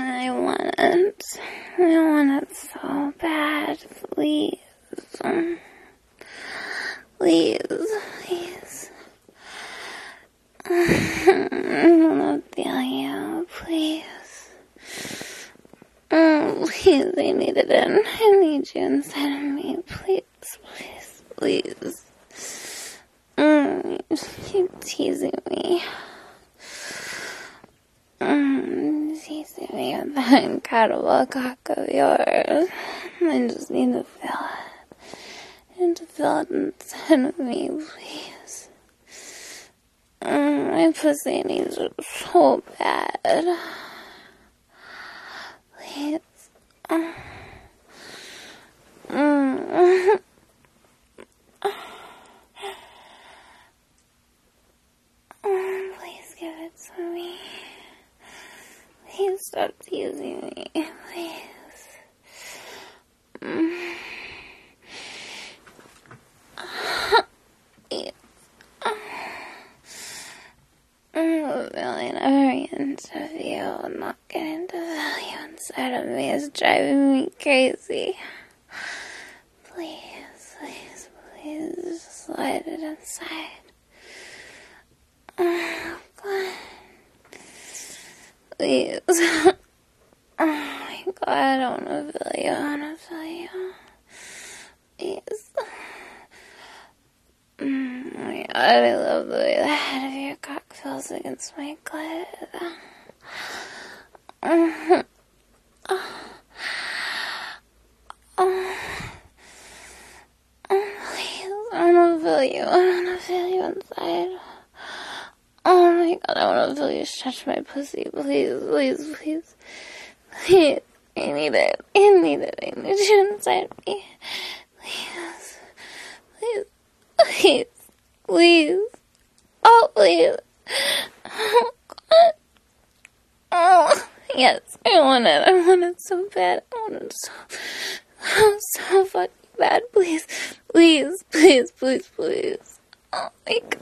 I want it. I want it so bad. Please. Please. Please. I want to feel you. Please. Please, I need it in. I need you inside of me. Please. Please. Please. You keep teasing me. Teasing me with that incredible cock of yours. I just need to feel it. I need to feel it inside of me, please. My pussy needs it so bad. Please. Please give it to me. Please stop teasing me. Please. I'm feeling very into you. Not getting to value inside of me is driving me crazy. Please, please, please, just slide it inside. Oh, God. Please. Oh, my God, I don't want to feel you. I want to feel you. Please. Oh, my God, I love the way the head of your cock feels against my clit. Please, I want to feel you. I want to feel you inside. Oh my God, I want to feel you stretch my pussy. Please, please, please. Please. I need it. I need it. I need you inside me. Please. Please. Please. Please. Oh, please. Oh, God. Oh, yes. I want it. I want it so bad. I want it so fucking bad. Please. Please. Please. Please. Please. Oh, my God.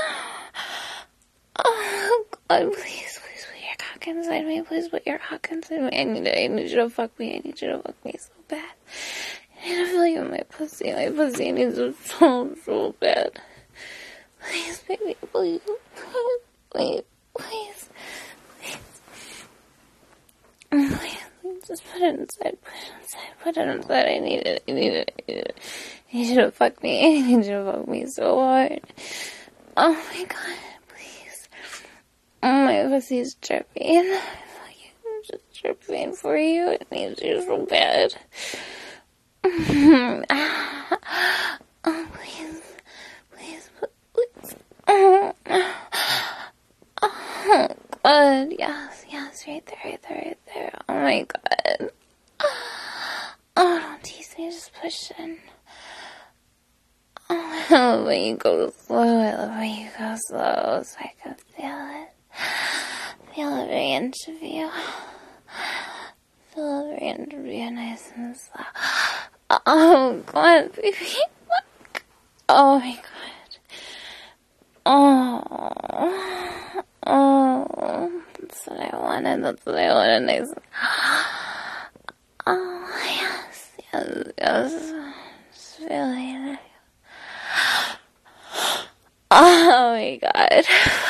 Oh, God, please put your cock inside me. Please put your cock inside me. I need you to fuck me. I need you to fuck me so bad. I need to feel you in my pussy. My pussy needs it so bad. Please, baby, please. Please, please. Please, just put it inside. Put it inside. I need it. I need you to fuck me. I need you to fuck me so hard. Oh, my God. Oh, my pussy's dripping. I'm just dripping for you. It needs you so bad. Oh, please. Please, please. Oh, God. Yes, right there. Oh, my God. Oh, don't tease me. Just push in. Oh, I love when you go slow. I love when you go slow so I can feel it. Feel every inch of you. Feel every inch of you nice and slow. Oh, God, baby. Oh, my God. Oh. That's what I wanted. Nice. Oh, yes. Just feeling it. Oh, my God.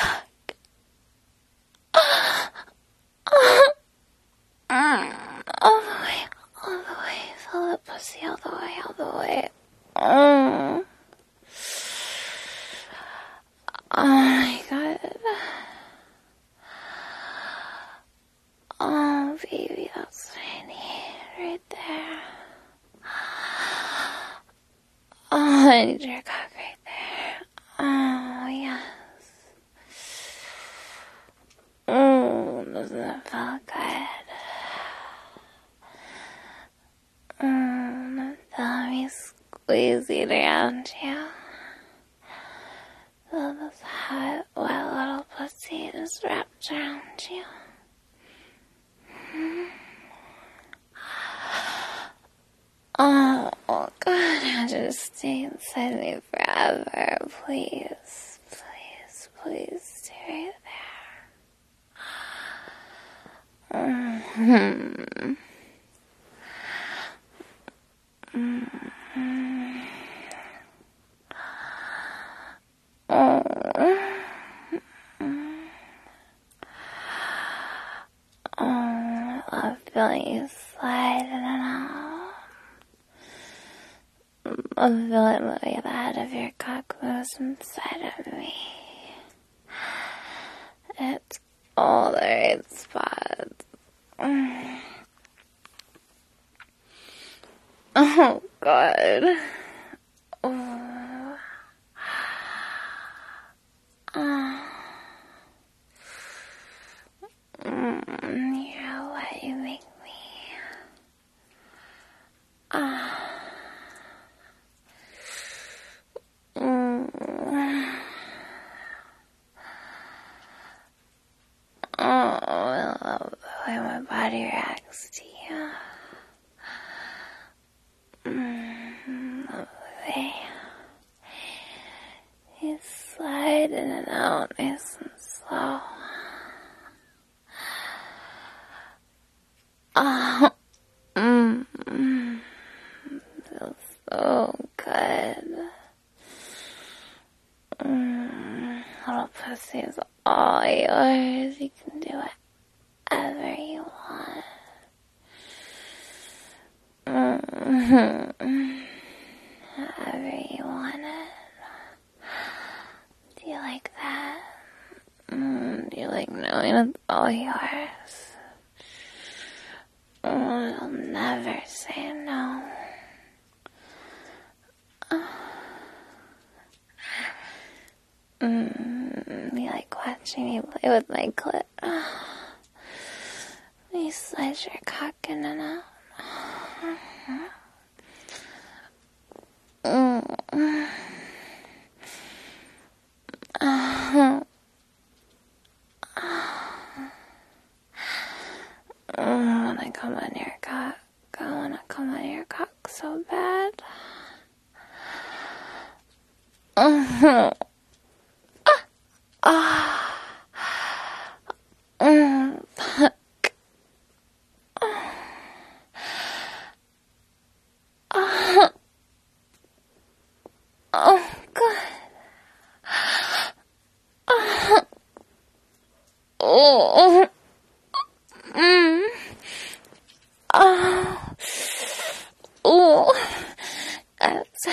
All the way, feel the pussy all the way. Oh my God. Oh, baby, that's what I need right there. Oh, I need your cock right there. Oh, yes. Oh, doesn't that feel good? Feel me squeezing around you. Feel this hot, wet little pussy just wrapped around you. Oh, God, just stay inside me forever. Please, stay right there. Hmm. Oh. I love feeling you slide in and out. I feel it moving the head of your cock moves inside of me. It's all the right spots. Oh, God. Oh. You're what you make me. Oh, I love the way my body reacts to you. Love the way you slide in and out nice and slow. Oh, feels so good. Little pussy is all yours. You can do whatever you want. However you want it. Do you like that? Do you like knowing it's all yours? I'll never say no. You like watching me play with my clit. You slide your cock in and out. When I come on your cock, I wanna come on your cock so bad. Oh, God. Oh. Oh. That's...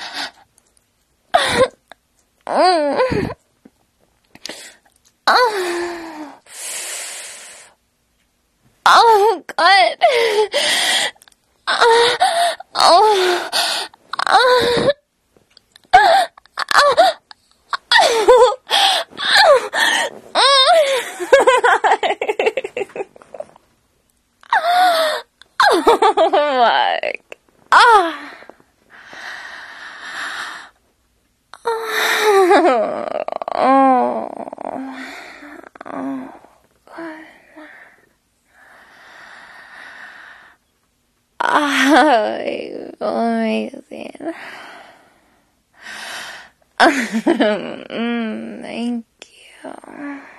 Oh, God. Oh. Oh my. Ah. Oh, God. You're amazing. Thank you.